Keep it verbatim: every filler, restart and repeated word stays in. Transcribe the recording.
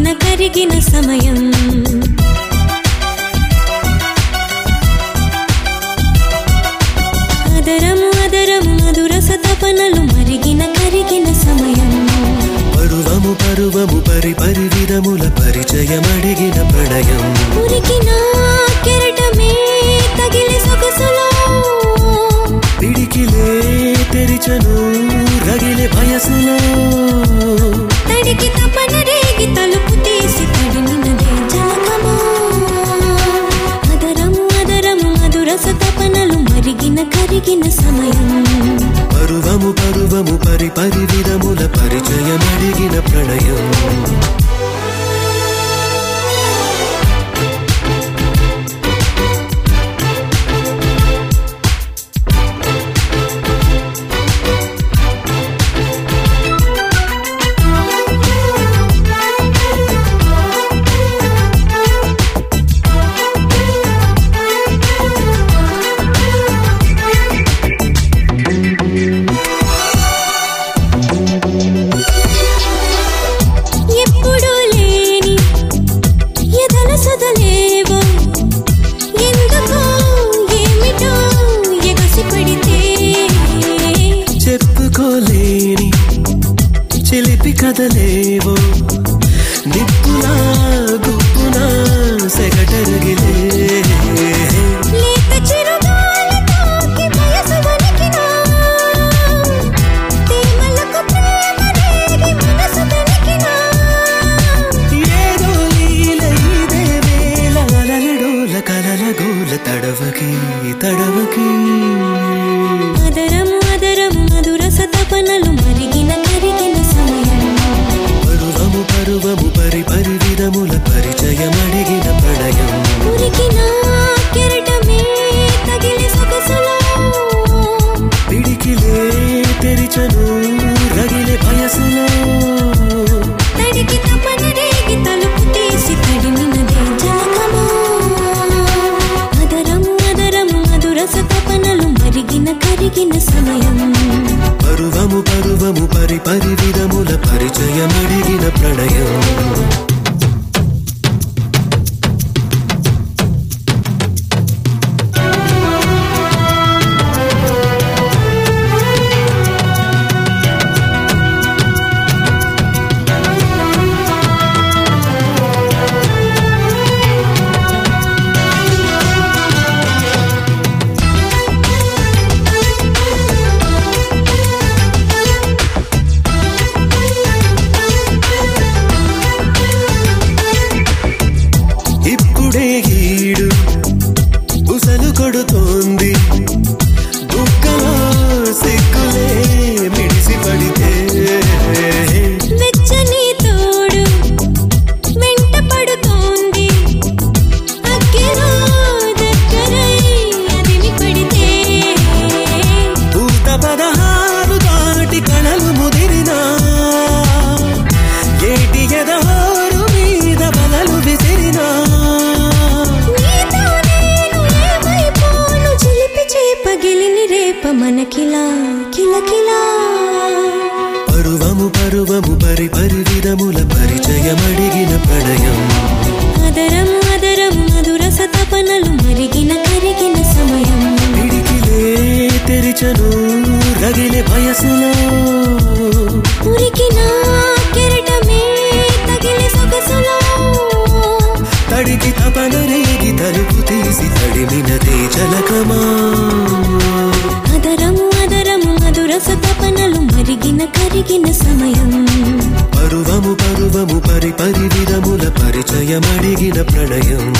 మరిగిన కరిగిన సమయం అదరము అదరము మధురస తపనలు మరిగిన కరిగిన సమయం పరువము పరువము పరి పరి విధముల పరిచయమడిగిన ప్రణయం ఉరికిన కెరటమే తగిలి సొగసులో పిడికిలే తెరిచను రగిలే వయసులో తడికి తపన రేగి తలుపు తీసి తడిమినదే జలకమా అదరము అదరము మధురస తపనలు మరిగిన కరిగిన సమయం పరువము పరువము పరి పరి విధముల పరిచయమడిగిన ప్రణయం చెప్పుకోలేని చిలిపి కదలేవో నిప్పునా గుప్పునా సెగటరిగిలే ఏదో లీల ఇదే వేళ అలలడోల కలల గోల తడవకి తడవకి అదరము అదరము మధురస తపనలు మరిగిన కరిగిన సమయం పరువము పరువము పరి పరి విధముల పరిచయమడిగిన ప్రణయం ఉరికిన కెరటమే తగిలి సొగసులో పిడికిలే తెరిచను రగిలే వయసులో తడికి తపన రేగి తలుపు తీసి తడిమినదే జలకమా అదరము అదరము మధురస తపనలు మరిగిన కరిగిన సమయం పరువము పరువము పరి పరి విధముల పరిచయమడిగిన ప్రణయం ఇప్పుడే ఈడు ఉసలు కొడుతోంది బుక్కలో సిగ్గులే మిడిసి పడితే వెచ్చని తోడు వెంట పడుతోంది అగ్గిలో దగ్గరై అదిమి పడితే పూత పదహారు దాటి కళలు ముదిరినా ఏటి ఎదహారు మీద బలలు విసిరినా నీతో నేను ఏమైపోను చిలిపి చేపగిలిని రేప మనకిలా కిలకిలా పరువము పరువము పరి పరి విధముల పరిచయమడిగిన ప్రణయం అదరము అదరము మధురస తపనలు మరిగిన కరిగిన సమయం పిడికిలే తెరిచను రగిలే వయసులో ఉరికిన కెరటమే తగిలి సొగసులో తడికి తపన రేగి తలుపు తీసి తడిమినదే జలకమా అదరము అదరము మధురస తపనలు మరిగిన కరిగిన సమయం పరువము పరువము పరి పరి విధముల పరిచయమడిగిన ప్రణయం